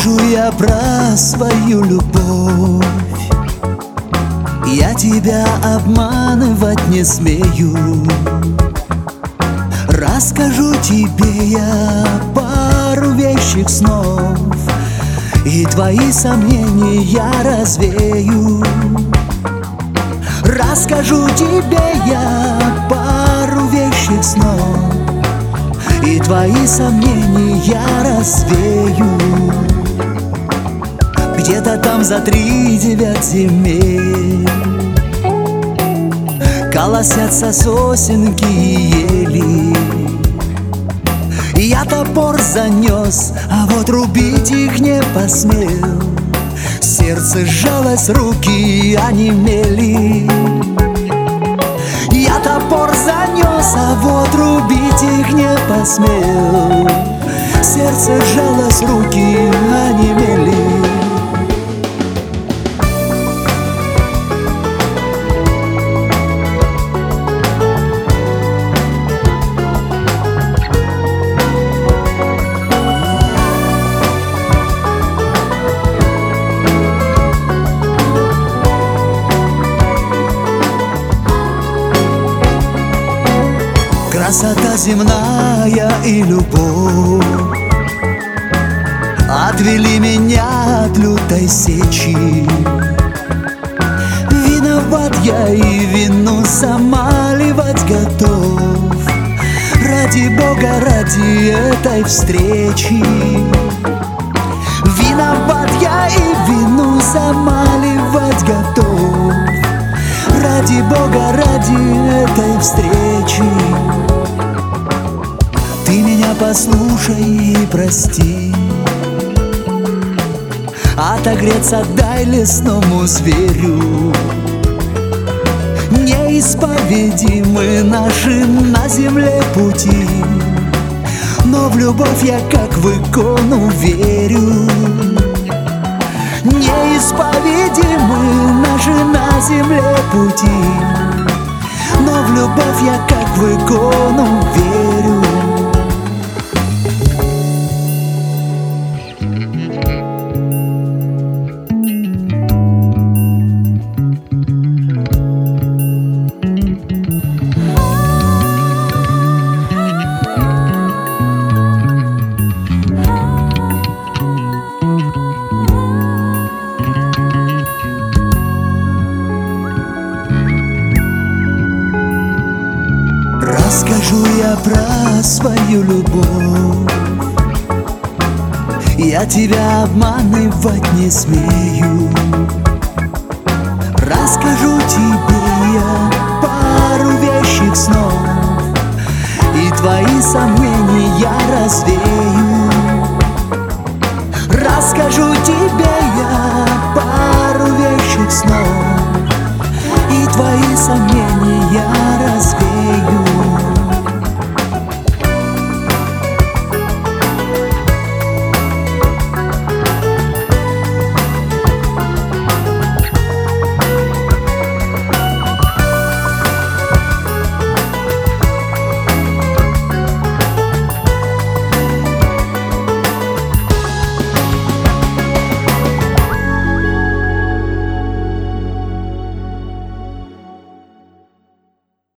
Расскажу я про свою любовь. Я тебя обманывать не смею. Расскажу тебе я пару вещих снов, и твои сомнения я развею. Расскажу тебе я пару вещих снов, и твои сомнения я развею. Где-то там за 3-9 земель колосятся сосенки и ели. Я топор занес, а вот рубить их не посмел. Сердце сжалось, руки онемели. Я топор занес, а вот рубить их не посмел. Сердце сжалось, руки онемели. Красота земная и любовь отвели меня от лютой сечи. Виноват я и вину замаливать готов. Ради Бога, ради этой встречи. Виноват я и вину замаливать готов. Ради Бога, ради этой встречи. Ты меня послушай и прости, отогреться дай лесному зверю. Неисповедимы наши на земле пути, но в любовь я как в икону верю. Неисповедимы наши на земле пути, но в любовь я как в икону верю. Расскажу я про свою любовь. Я тебя обманывать не смею. Расскажу тебе я пару вещих снов, и твои сомнения я развею. Расскажу тебе я пару вещих снов, и твои сомнения